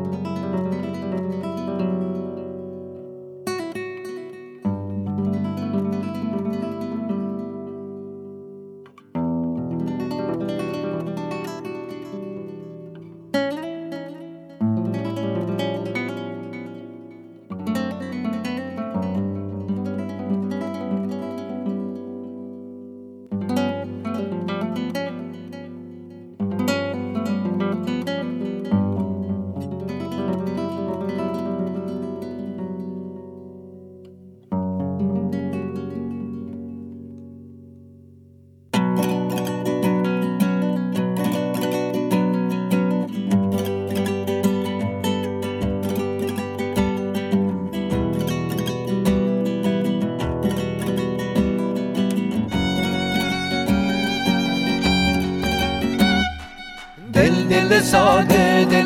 دل ساده دل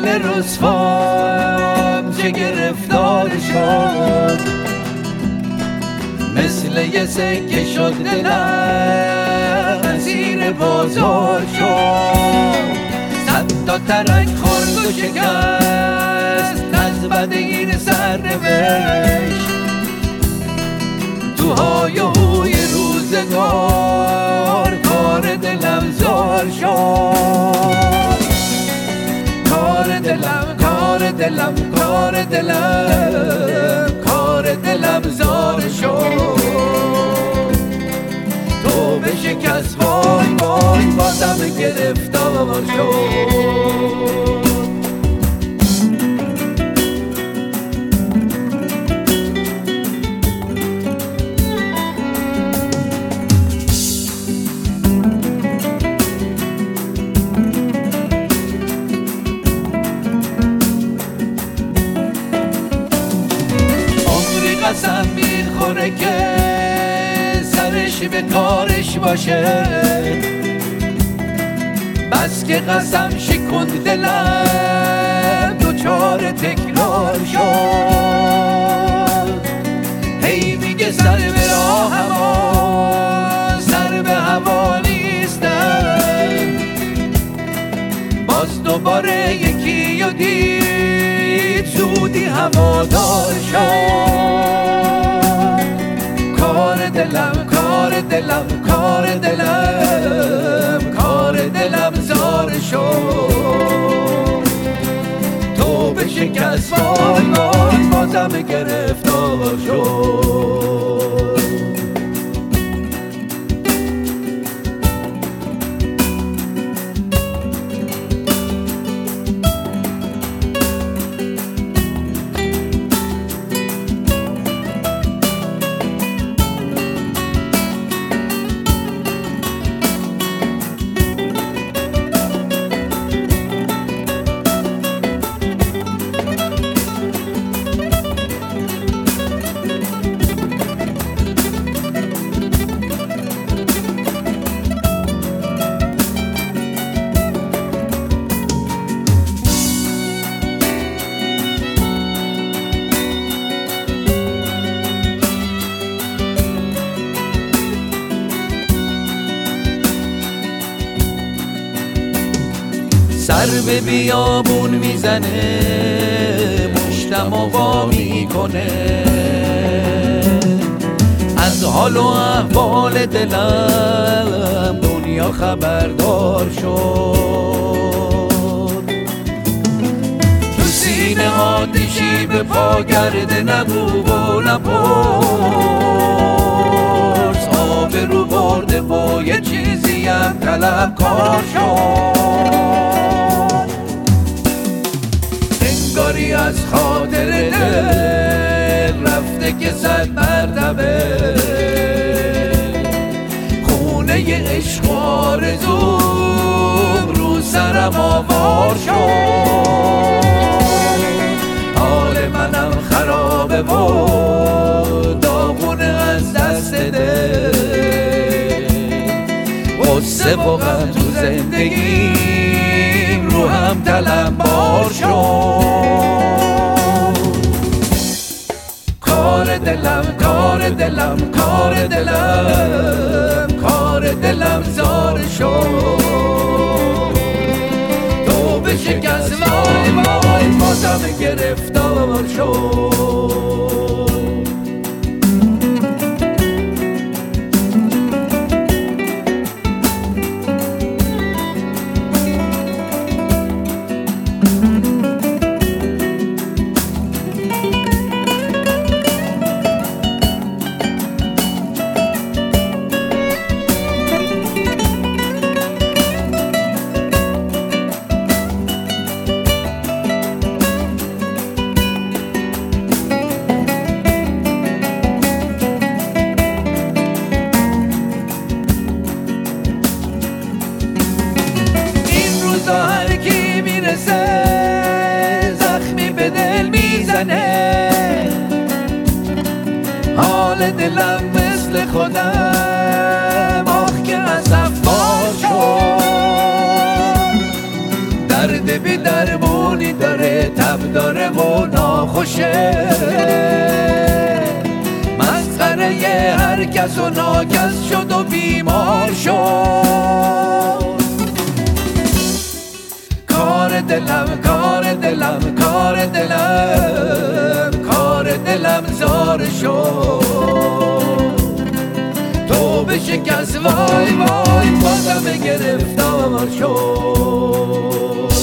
رسوام چه گرفتار شد، مثل یه سکه شد دلم اسیر بازار شد. صد تا ترک خورد و شکست از بد این سرنوشت، تو های و هوی روزگار کار دلم زار شد. کار دلم کار دلم کار دلم کار دلم زار شد. تو به شکست وای وای بازم گرفتار شد. قسم میخوره که سرش به کارش باشه، بس که قسم شکند دلم دوچار تکرار شد. هی میگه سر به راه هوا سر به هوا نیستم، باز دوباره یکی و دید زودی هوادار شد. کار دلم کار دلم کار دلم کار دلم زار شد. تو به شکست وای وای بازم گرفتار شد. سر به بیابون میزنه مشتم و وا میکنه، از حال و احوال دلم دنیا خبردار شد. تو سینه آتشی به پا کرده نگو و نپرس، آب رو برده و یه چیزی هم طلبکار شد. انگاری از خاطر دل رفته که 100 مرتبه خونه عشق و آرزوم رو سرم آوار شد. حال منم خرابه و داغونه از دست دل، غصه و غم تو زندگیم رو هم تلمبار شد. کار دلم کار دلم کار دلم کار دلم زار شد. تو به شکست وای وای بازم گرفتار شد. هر کی میرسه زخمی به دل میزنه، حال دلم مثل خودم آخ که اصفار شد. درد بی درمونی داره، تب داره و ناخوشه، مسخره هر کس و ناکس شد و بیمار شد. کار دلم کار دلم کار دلم کار دلم زار شد. تو به شکست وای وای بازم گرفتار شد.